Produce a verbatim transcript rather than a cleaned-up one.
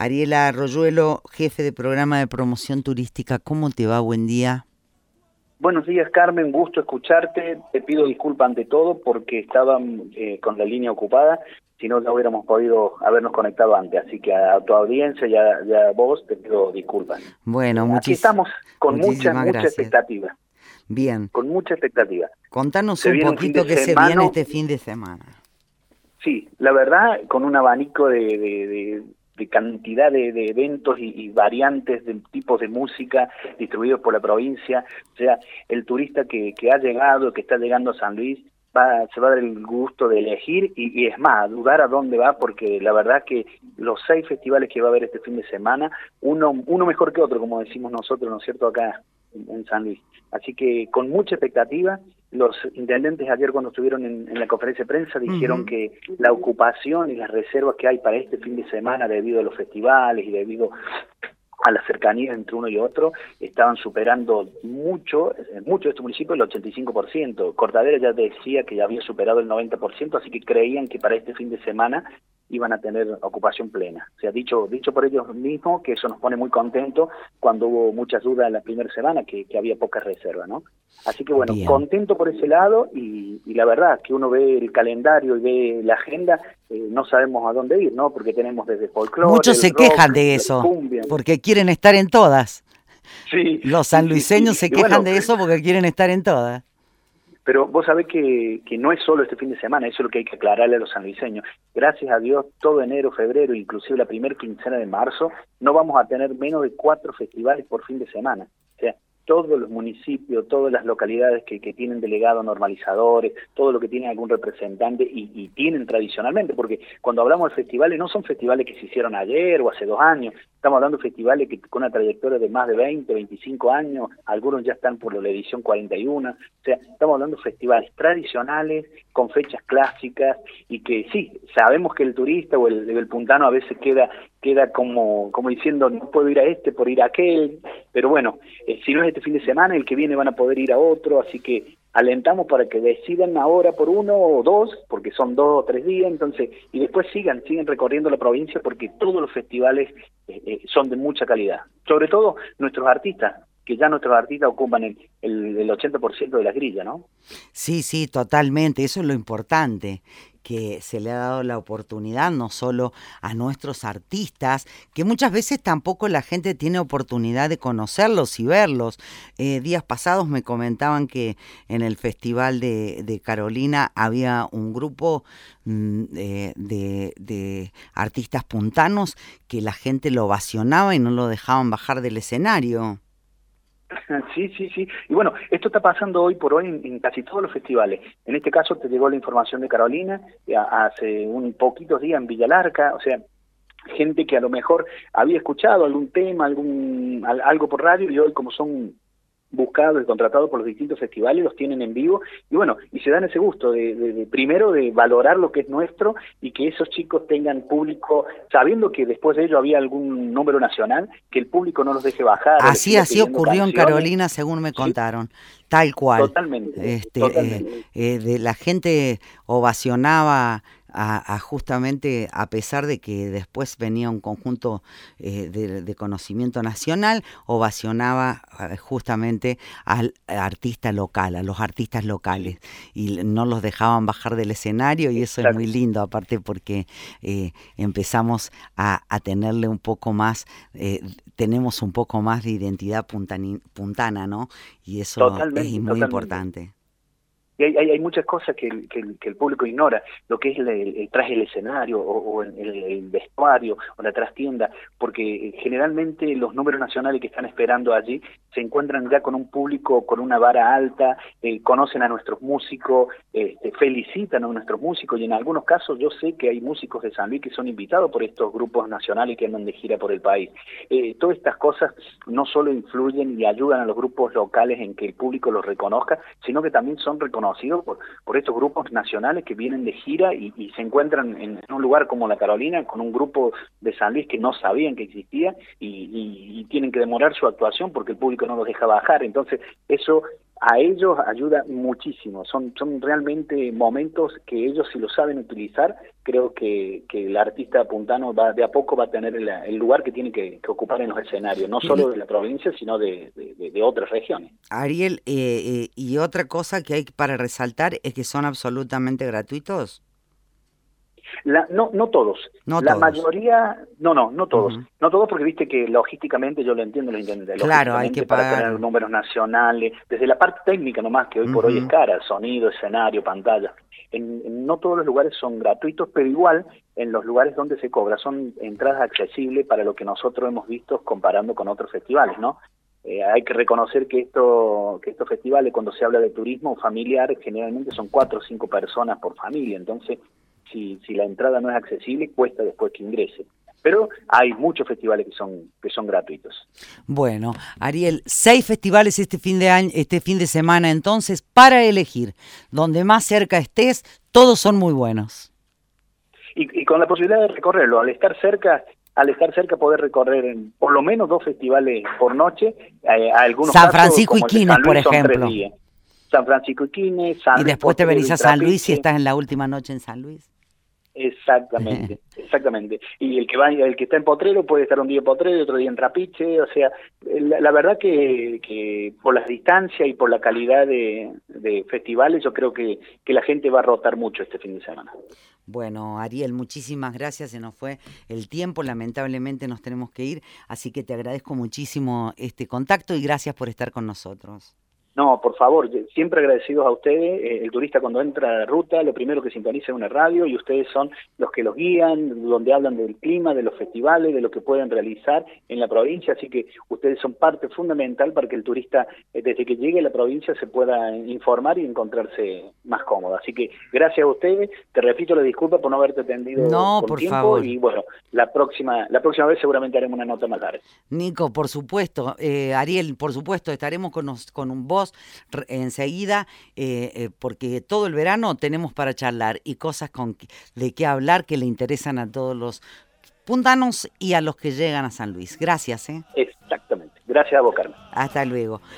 Ariela Arroyuelo, jefe de programa de promoción turística, ¿cómo te va? Buen día. Buenos días, Carmen, gusto escucharte. Te pido disculpas ante todo porque estaba eh, con la línea ocupada, si no, no hubiéramos podido habernos conectado antes. Así que a, a tu audiencia y a, y a vos te pido disculpas. Bueno, Eh, aquí muchis estamos con mucha, muchísimas mucha gracias. expectativa. Bien. Con mucha expectativa. Contanos Se un viene un fin poquito de qué se semana. viene este fin de semana. Sí, la verdad, con un abanico de, de, de, de cantidad de, de eventos y, y variantes de tipos de música distribuidos por la provincia. O sea, el turista que, que ha llegado, que está llegando a San Luis, va, se va a dar el gusto de elegir y, y es más, a dudar a dónde va, porque la verdad que los seis festivales que va a haber este fin de semana, uno, uno mejor que otro, como decimos nosotros, ¿no es cierto?, acá en, en San Luis. Así que con mucha expectativa. Los intendentes ayer cuando estuvieron en, en la conferencia de prensa dijeron uh-huh. que la ocupación y las reservas que hay para este fin de semana debido a los festivales y debido a la cercanía entre uno y otro, estaban superando mucho, mucho de este municipio, el ochenta y cinco por ciento. Cortadera ya decía que ya había superado el noventa por ciento, así que creían que para este fin de semana iban a tener ocupación plena. O sea, dicho dicho por ellos mismos, que eso nos pone muy contentos cuando hubo muchas dudas en la primera semana, que, que había pocas reservas, ¿no? Así que bueno, Bien. contento por ese lado y, y la verdad que uno ve el calendario y ve la agenda, eh, no sabemos a dónde ir, ¿no? Porque tenemos desde folclore, Muchos se rock, quejan de eso, cumbia, porque quieren estar en todas. Sí. Los sanluiseños sí, sí, sí. se quejan bueno, de eso porque quieren estar en todas. Pero vos sabés que, que no es solo este fin de semana, eso es lo que hay que aclararle a los sanluiseños. Gracias a Dios, todo enero, febrero, inclusive la primera quincena de marzo, no vamos a tener menos de cuatro festivales por fin de semana. O sea, todos los municipios, todas las localidades que, que tienen delegados normalizadores, todo lo que tienen algún representante y, y tienen tradicionalmente, porque cuando hablamos de festivales no son festivales que se hicieron ayer o hace dos años, estamos hablando de festivales que con una trayectoria de más de veinte, veinticinco años, algunos ya están por la edición cuarenta y uno, o sea, estamos hablando de festivales tradicionales, con fechas clásicas, y que sí, sabemos que el turista o el, el puntano a veces queda queda como como diciendo, no puedo ir a este por ir a aquel, pero bueno, eh, si no es este fin de semana, el que viene van a poder ir a otro, así que alentamos para que decidan ahora por uno o dos, porque son dos o tres días, entonces, y después sigan, sigan recorriendo la provincia, porque todos los festivales eh, eh, son de mucha calidad, sobre todo nuestros artistas, que ya nuestros artistas ocupan el, el, el ochenta por ciento de la grilla, ¿no? Sí, sí, totalmente, eso es lo importante, que se le ha dado la oportunidad no solo a nuestros artistas, que muchas veces tampoco la gente tiene oportunidad de conocerlos y verlos. Eh, días pasados me comentaban que en el Festival de, de Carolina había un grupo mm, eh, de, de artistas puntanos que la gente lo ovacionaba y no lo dejaban bajar del escenario. Sí, sí, sí. Y bueno, esto está pasando hoy por hoy en, en casi todos los festivales. En este caso te llegó la información de Carolina, a, hace un poquitos días en Villa Larca, o sea, gente que a lo mejor había escuchado algún tema, algún al, algo por radio, y hoy como son buscados y contratados por los distintos festivales, los tienen en vivo, y bueno, y se dan ese gusto de, de, de primero de valorar lo que es nuestro y que esos chicos tengan público, sabiendo que después de ello había algún número nacional, que el público no los deje bajar. Así, así ocurrió canciones. En Carolina, según me contaron, ¿sí? Tal cual. Totalmente. Este, totalmente. Eh, eh, de la gente ovacionaba A, a justamente, a pesar de que después venía un conjunto eh, de, de conocimiento nacional, ovacionaba eh, justamente al artista local, a los artistas locales, y no los dejaban bajar del escenario, y eso Exacto. Es muy lindo, aparte porque eh, empezamos a, a tenerle un poco más, eh, tenemos un poco más de identidad puntani, puntana, ¿no? Y eso totalmente, es muy totalmente. Importante. Y hay, hay, hay muchas cosas que el, que, el, que el público ignora, lo que es el, el traje del escenario o, o el, el vestuario o la trastienda, porque generalmente los números nacionales que están esperando allí se encuentran ya con un público con una vara alta, eh, conocen a nuestros músicos, eh, felicitan a nuestros músicos, y en algunos casos yo sé que hay músicos de San Luis que son invitados por estos grupos nacionales que andan de gira por el país. Eh, todas estas cosas no solo influyen y ayudan a los grupos locales en que el público los reconozca, sino que también son reconocidos Por, por estos grupos nacionales que vienen de gira y, y se encuentran en, en un lugar como la Carolina con un grupo de San Luis que no sabían que existía y, y, y tienen que demorar su actuación porque el público no los deja bajar. Entonces eso a ellos ayuda muchísimo. Son, son realmente momentos que ellos, si lo saben utilizar, creo que, que el artista puntano va, de a poco va a tener el, el lugar que tiene que, que ocupar en los escenarios, no solo de la provincia, sino de, de, de otras regiones. Ariel, eh, eh, y otra cosa que hay para resaltar es que son absolutamente gratuitos. La, no, no todos. No la todos. mayoría, no, no, no todos. Uh-huh. No todos porque viste que logísticamente, yo lo entiendo, lo entiendo. Claro, hay que para pagar. tener números nacionales, desde la parte técnica nomás, que hoy Uh-huh. por hoy es cara, sonido, escenario, pantalla. En, en no todos los lugares son gratuitos, pero igual en los lugares donde se cobra son entradas accesibles para lo que nosotros hemos visto comparando con otros festivales, ¿no? Eh, hay que reconocer que esto, que estos festivales, cuando se habla de turismo familiar, generalmente son cuatro o cinco personas por familia, entonces Si, si la entrada no es accesible, cuesta después que ingrese. Pero hay muchos festivales que son que son gratuitos. Bueno, Ariel, seis festivales este fin de año, este fin de semana, entonces, para elegir. Donde más cerca estés, todos son muy buenos. Y, y con la posibilidad de recorrerlo, al estar cerca, al estar cerca poder recorrer en, por lo menos dos festivales por noche, eh, algunos San casos, Francisco y como el de Quines, San por Luis, son tres ejemplo. días. San Francisco y Quines, San Y Luis después te Potrero venís y a San Luis y Trapiche. estás en la última noche en San Luis. Exactamente, exactamente. Y el que va, el que está en Potrero puede estar un día en Potrero y otro día en Trapiche, o sea, la, la verdad que, que por las distancias y por la calidad de, de festivales, yo creo que, que la gente va a rotar mucho este fin de semana. Bueno, Ariel, muchísimas gracias, se nos fue el tiempo, lamentablemente nos tenemos que ir, así que te agradezco muchísimo este contacto y gracias por estar con nosotros. No, por favor, siempre agradecidos a ustedes. Eh, el turista cuando entra a ruta, lo primero que sintoniza es una radio y ustedes son los que los guían, donde hablan del clima, de los festivales, de lo que pueden realizar en la provincia, así que ustedes son parte fundamental para que el turista, eh, desde que llegue a la provincia, se pueda informar y encontrarse más cómodo. Así que gracias a ustedes, te repito la disculpa por no haberte atendido no, con por tiempo favor. Y bueno, la próxima, la próxima vez seguramente haremos una nota más larga. Nico, por supuesto, eh, Ariel, por supuesto, estaremos con, nos, con un vos enseguida, eh, eh, porque todo el verano tenemos para charlar y cosas con de qué hablar que le interesan a todos los puntanos y a los que llegan a San Luis. Gracias. ¿eh? Exactamente. Gracias a vos, Carmen. Hasta luego.